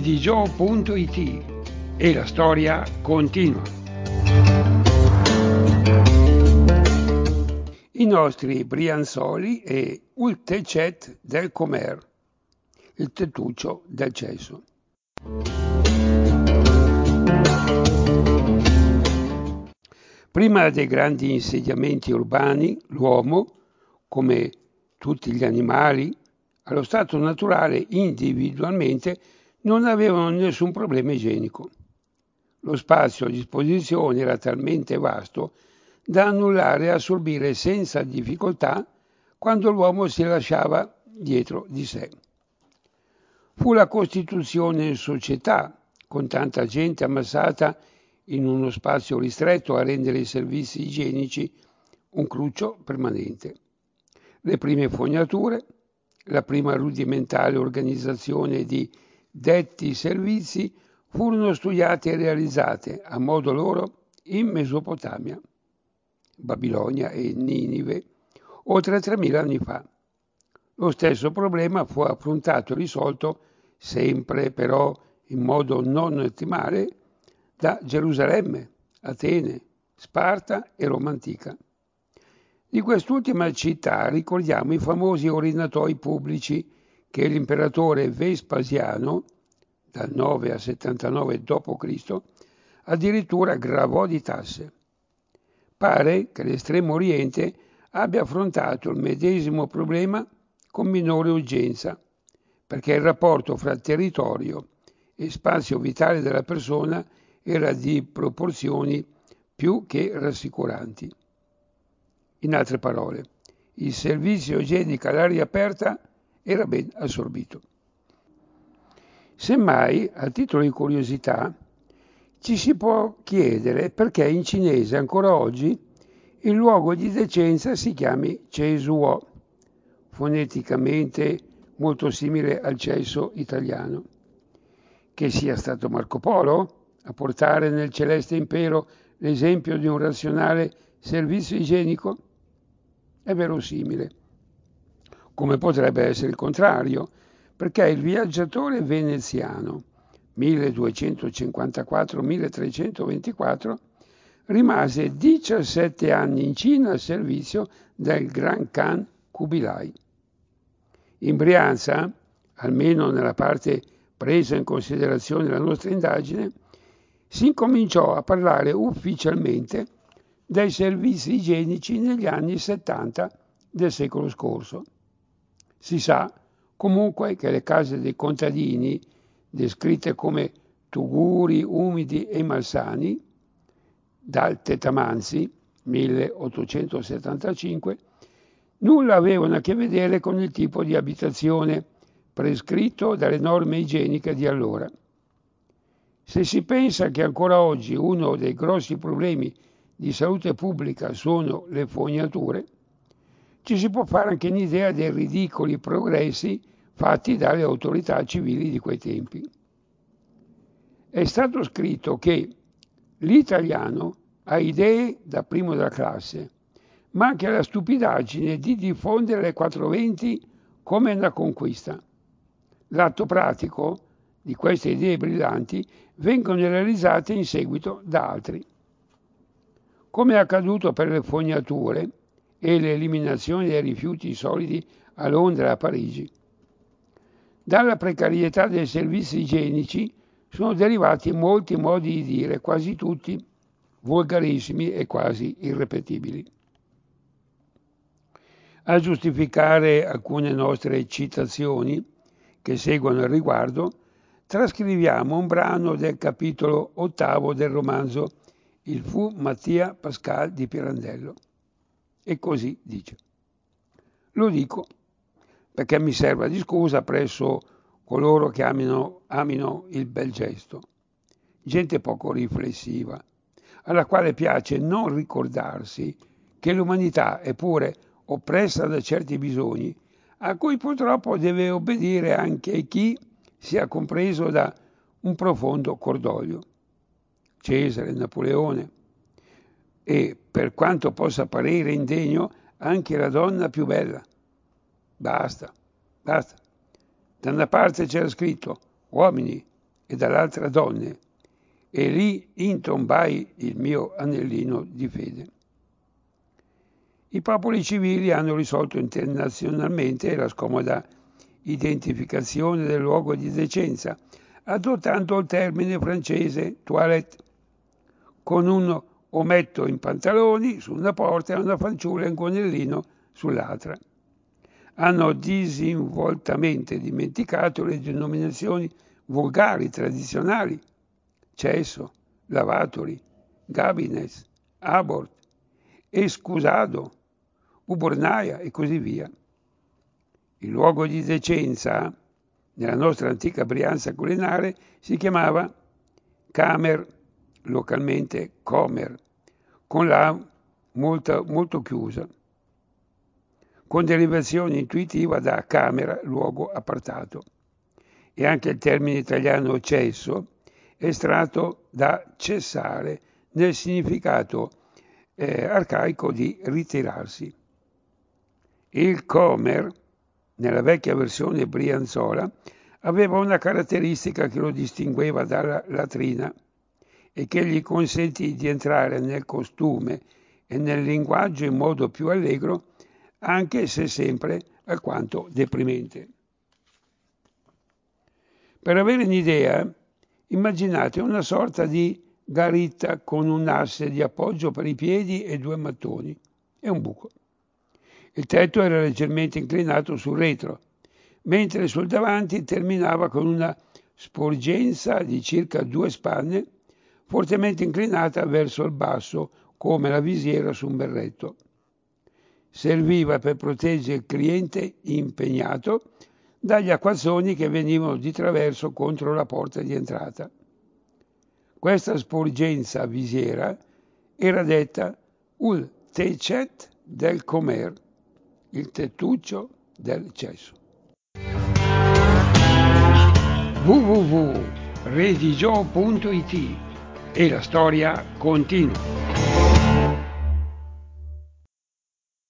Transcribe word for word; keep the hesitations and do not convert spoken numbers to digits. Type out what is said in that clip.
Edigio punto it e la storia continua. I nostri Brianzoli e il Tecet del Comer, il tettuccio del cesso. Prima dei grandi insediamenti urbani, l'uomo, come tutti gli animali, allo stato naturale individualmente non avevano nessun problema igienico. Lo spazio a disposizione era talmente vasto da annullare e assorbire senza difficoltà quando l'uomo si lasciava dietro di sé. Fu la costituzione in società, con tanta gente ammassata in uno spazio ristretto, a rendere i servizi igienici un cruccio permanente. Le prime fognature, la prima rudimentale organizzazione di detti servizi furono studiate e realizzate a modo loro in Mesopotamia, Babilonia e Ninive, oltre tremila anni fa. Lo stesso problema fu affrontato e risolto, sempre però in modo non ottimale, da Gerusalemme, Atene, Sparta e Roma antica. Di quest'ultima città ricordiamo i famosi orinatoi pubblici che l'imperatore Vespasiano, dal nove al settantanove dopo Cristo, addirittura gravò di tasse. Pare che l'Estremo Oriente abbia affrontato il medesimo problema con minore urgenza, perché il rapporto fra territorio e spazio vitale della persona era di proporzioni più che rassicuranti. In altre parole, il servizio igienico all'aria aperta era ben assorbito. Semmai, a titolo di curiosità, ci si può chiedere perché in cinese ancora oggi il luogo di decenza si chiami cesuo, foneticamente molto simile al cesso italiano. Che sia stato Marco Polo a portare nel celeste impero l'esempio di un razionale servizio igienico? È verosimile. Come potrebbe essere il contrario, perché il viaggiatore veneziano milleduecentocinquantaquattro milletrecentoventiquattro rimase diciassette anni in Cina al servizio del Gran Khan Kubilai. In Brianza, almeno nella parte presa in considerazione della nostra indagine, si incominciò a parlare ufficialmente dei servizi igienici negli anni settanta del secolo scorso. Si sa comunque che le case dei contadini, descritte come tuguri, umidi e malsani, dal Tetamanzi milleottocentosettantacinque, nulla avevano a che vedere con il tipo di abitazione prescritto dalle norme igieniche di allora. Se si pensa che ancora oggi uno dei grossi problemi di salute pubblica sono le fognature, ci si può fare anche un'idea dei ridicoli progressi fatti dalle autorità civili di quei tempi. È stato scritto che l'italiano ha idee da primo della classe, ma anche la stupidaggine di diffondere le quattrocentoventi come una conquista. L'atto pratico di queste idee brillanti vengono realizzate in seguito da altri. Come è accaduto per le fognature e l'eliminazione dei rifiuti solidi a Londra e a Parigi. Dalla precarietà dei servizi igienici sono derivati molti modi di dire, quasi tutti volgarissimi e quasi irripetibili. A giustificare alcune nostre citazioni che seguono al riguardo, trascriviamo un brano del capitolo ottavo del romanzo Il fu Mattia Pascal di Pirandello. E così dice: lo dico perché mi serva di scusa presso coloro che amino, amino il bel gesto, gente poco riflessiva, alla quale piace non ricordarsi che l'umanità è pure oppressa da certi bisogni, a cui purtroppo deve obbedire anche chi sia compreso da un profondo cordoglio. Cesare, Napoleone e, per quanto possa apparire indegno, anche la donna più bella. Basta, basta. Da una parte c'era scritto: uomini, e dall'altra donne, e lì intombai il mio anellino di fede. I popoli civili hanno risolto internazionalmente la scomoda identificazione del luogo di decenza, adottando il termine francese toilette, con un ometto in pantaloni su una porta e una fanciulla in gonnellino sull'altra. Hanno disinvoltamente dimenticato le denominazioni volgari, tradizionali: cesso, lavatori, gabines, abort, excusado, ubornaia e così via. Il luogo di decenza, nella nostra antica Brianza culinare, si chiamava camer, localmente comer, con la molto, molto chiusa, con derivazione intuitiva da camera, luogo apartato. E anche il termine italiano cesso è estratto da cessare, nel significato eh, arcaico di ritirarsi. Il comer, nella vecchia versione brianzola, aveva una caratteristica che lo distingueva dalla latrina e che gli consentì di entrare nel costume e nel linguaggio in modo più allegro, anche se sempre alquanto deprimente. Per avere un'idea, immaginate una sorta di garitta con un asse di appoggio per i piedi e due mattoni e un buco. Il tetto era leggermente inclinato sul retro, mentre sul davanti terminava con una sporgenza di circa due spanne, fortemente inclinata verso il basso come la visiera su un berretto. Serviva per proteggere il cliente impegnato dagli acquazzoni che venivano di traverso contro la porta di entrata. Questa sporgenza visiera era detta il téchet del comer, il tettuccio del cesso. w w w punto redigio punto it e la storia continua.